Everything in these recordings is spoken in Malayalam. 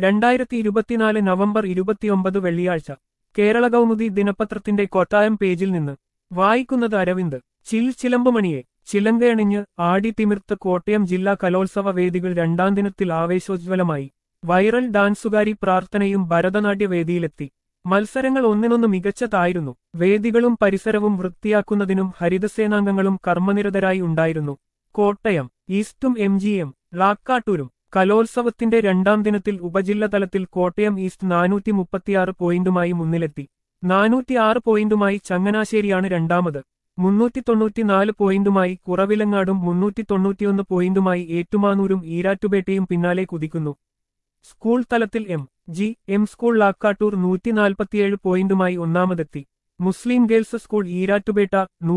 2024 നവംബർ 29 വെള്ളിയാഴ്ച കേരള കൗമുദി ദിനപത്രത്തിന്റെ കൊട്ടായം പേജിൽ നിന്ന് വായിക്കുന്നത് അരവിന്ദ്. ചിലമ്പുമണിയെ ചിലങ്കയണിഞ്ഞ് ആടിത്തിമിർത്ത് കോട്ടയം ജില്ലാ കലോത്സവ വേദികൾ രണ്ടാം ദിനത്തിൽ ആവേശോജ്വലമായി. വൈറൽ ഡാൻസുകാരി പ്രാർത്ഥനയും ഭരതനാട്യ വേദിയിലെത്തി. മത്സരങ്ങൾ ഒന്നിനൊന്ന് മികച്ചതായിരുന്നു. വേദികളും പരിസരവും വൃത്തിയാക്കുന്നതിനും ഹരിതസേനാംഗങ്ങളും കർമ്മനിരതരായി ഉണ്ടായിരുന്നു. കോട്ടയം ഈസ്റ്റും MGM ലാക്കാട്ടൂരും കലോത്സവത്തിന്റെ രണ്ടാം ദിനത്തിൽ ഉപജില്ലതലത്തിൽ കോട്ടയം ഈസ്റ്റ് 436 പോയിന്റുമായി മുന്നിലെത്തി. 406 പോയിന്റുമായി ചങ്ങനാശ്ശേരിയാണ് രണ്ടാമത്. 394 പോയിന്റുമായി കുറവിലങ്ങാടും 391 പോയിന്റുമായി ഏറ്റുമാനൂരും ഈരാറ്റുപേട്ടയും പിന്നാലെ കുതിക്കുന്നു. സ്കൂൾ തലത്തിൽ MGM സ്കൂൾ ലാക്കാട്ടൂർ 147 പോയിന്റുമായി ഒന്നാമതെത്തി. Muslim Girls School Erattupetta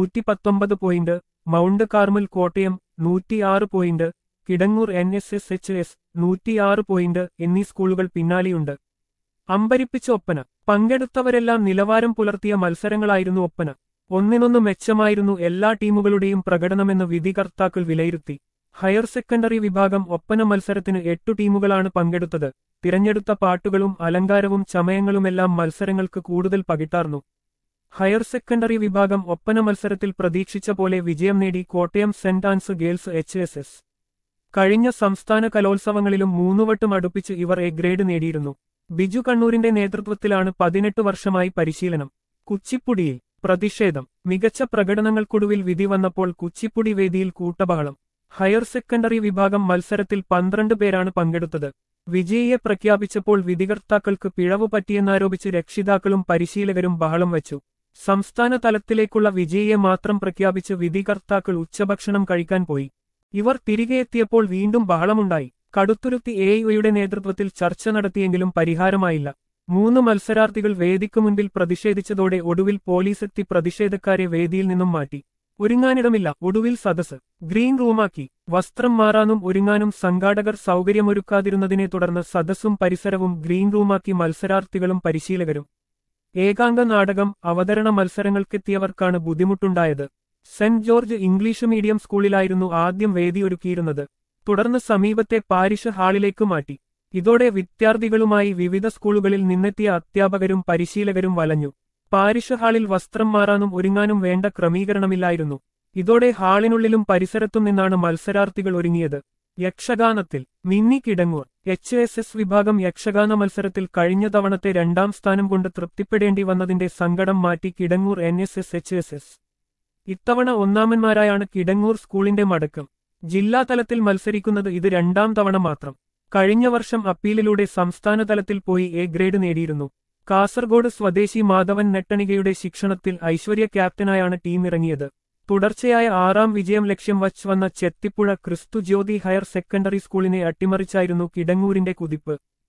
119 point, Mount Carmel Kottayam 106 point, Kidangoor NSSHS 106 point എന്നീ സ്കൂളുകൾ പിന്നാലെയുണ്ട്. അമ്പരിപ്പിച്ച ഒപ്പന. പങ്കെടുത്തവരെല്ലാം നിലവാരം പുലർത്തിയ മത്സരങ്ങളായിരുന്നു ഒപ്പന. ഒന്നിനൊന്ന് മെച്ചമായിരുന്നു എല്ലാ ടീമുകളുടെയും പ്രകടനമെന്ന് വിധികർത്താക്കൾ വിലയിരുത്തി. ഹയർ സെക്കൻഡറി വിഭാഗം ഒപ്പന മത്സരത്തിന് 8 ടീമുകളാണ് പങ്കെടുത്തത്. തിരഞ്ഞെടുത്ത പാട്ടുകളും അലങ്കാരവും ചമയങ്ങളുമെല്ലാം മത്സരങ്ങൾക്ക് കൂടുതൽ പകിട്ടാർന്നു. ഹയർ സെക്കൻഡറി വിഭാഗം ഒപ്പന മത്സരത്തിൽ പ്രതീക്ഷിച്ച പോലെ വിജയം നേടി കോട്ടയം സെന്റ് ആൻസ് ഗേൾസ് HSS. കഴിഞ്ഞ സംസ്ഥാന കലോത്സവങ്ങളിലും 3 വട്ടം അടുപ്പിച്ച് ഇവർ എ ഗ്രേഡ് നേടിയിരുന്നു. ബിജു കണ്ണൂരിന്റെ നേതൃത്വത്തിലാണ് 18 വർഷമായി പരിശീലനം. കുച്ചിപ്പുടിയിൽ പ്രതിഷേധം. മികച്ച പ്രകടനങ്ങൾക്കൊടുവിൽ വിധി വന്നപ്പോൾ കുച്ചിപ്പുടി വേദിയിൽ കൂട്ടബഹളം. ഹയർ സെക്കൻഡറി വിഭാഗം മത്സരത്തിൽ 12 പേരാണ് പങ്കെടുത്തത്. വിജയിയെ പ്രഖ്യാപിച്ചപ്പോൾ വിധികർത്താക്കൾക്ക് പിഴവ് പറ്റിയെന്നാരോപിച്ച് രക്ഷിതാക്കളും പരിശീലകരും ബഹളം വച്ചു. സംസ്ഥാന തലത്തിലേക്കുള്ള വിജയിയെ മാത്രം പ്രഖ്യാപിച്ച് വിധികർത്താക്കൾ ഉച്ചഭക്ഷണം കഴിക്കാൻ പോയി. ഇവർ തിരികെ എത്തിയപ്പോൾ വീണ്ടും ബഹളമുണ്ടായി. കടുത്തുരുത്തി AIOയുടെ നേതൃത്വത്തിൽ ചർച്ച നടത്തിയെങ്കിലും പരിഹാരമായില്ല. 3 മത്സരാർത്ഥികൾ വേദിക്കു മുൻപിൽ പ്രതിഷേധിച്ചതോടെ ഒടുവിൽ പോലീസെത്തി പ്രതിഷേധക്കാരെ വേദിയിൽ നിന്നും മാറ്റി. ഒരുങ്ങാനിടമില്ല, ഒടുവിൽ സദസ് ഗ്രീൻ റൂമാക്കി. വസ്ത്രം മാറാനും ഒരുങ്ങാനും സംഘാടകർ സൗകര്യമൊരുക്കാതിരുന്നതിനെ തുടർന്ന് സദസ്സും പരിസരവും ഗ്രീൻ റൂമാക്കി മത്സരാർത്ഥികളും പരിശീലകരും. ഏകാംഗ നാടകം അവതരണ മത്സരങ്ങൾക്കെത്തിയവർക്കാണ് ബുദ്ധിമുട്ടുണ്ടായത്. സെന്റ് ജോർജ് ഇംഗ്ലീഷ് മീഡിയം സ്കൂളിലായിരുന്നു ആദ്യം വേദിയൊരുക്കിയിരുന്നത്. തുടർന്ന് സമീപത്തെ പാരിഷ് ഹാളിലേക്ക് മാറ്റി. ഇതോടെ വിദ്യാർത്ഥികളുമായി വിവിധ സ്കൂളുകളിൽ നിന്നെത്തിയ അധ്യാപകരും പരിശീലകരും വലഞ്ഞു. പാരിഷ് ഹാളിൽ വസ്ത്രം മാറാനും ഒരുങ്ങാനും വേണ്ട ക്രമീകരണമില്ലായിരുന്നു. ഇതോടെ ഹാളിനുള്ളിലും പരിസരത്തും നിന്നാണ് മത്സരാർത്ഥികൾ ഒരുങ്ങിയത്. യക്ഷഗാനത്തിൽ മിന്നി കിടങ്ങൂർ. HSS വിഭാഗം യക്ഷഗാന മത്സരത്തിൽ കഴിഞ്ഞ തവണത്തെ 2ാം സ്ഥാനം കൊണ്ട് തൃപ്തിപ്പെടേണ്ടി വന്നതിന്റെ സങ്കടം മാറ്റി കിടങ്ങൂർ NSSHSS. ഇത്തവണ ഒന്നാമന്മാരായാണ് കിടങ്ങൂർ സ്കൂളിന്റെ മടക്കം. ജില്ലാതലത്തിൽ മത്സരിക്കുന്നത് ഇത് 2ാം തവണ മാത്രം. കഴിഞ്ഞ വർഷം അപ്പീലിലൂടെ സംസ്ഥാന തലത്തിൽ പോയി എ ഗ്രേഡ് നേടിയിരുന്നു. കാസർഗോഡ് സ്വദേശി മാധവൻ നെട്ടണികയുടെ ശിക്ഷണത്തിൽ ഐശ്വര്യ ക്യാപ്റ്റനായാണ് ടീം ഇറങ്ങിയത്. തുടർച്ചയായ 6ാം വിജയം ലക്ഷ്യം വച്ച് വന്ന ചെത്തിപ്പുഴ ക്രിസ്തു ജ്യോതി ഹയർ സെക്കൻഡറി സ്കൂളിനെ അട്ടിമറിച്ചായിരുന്നു കിടങ്ങൂരിന്റെ കുതിപ്പ്.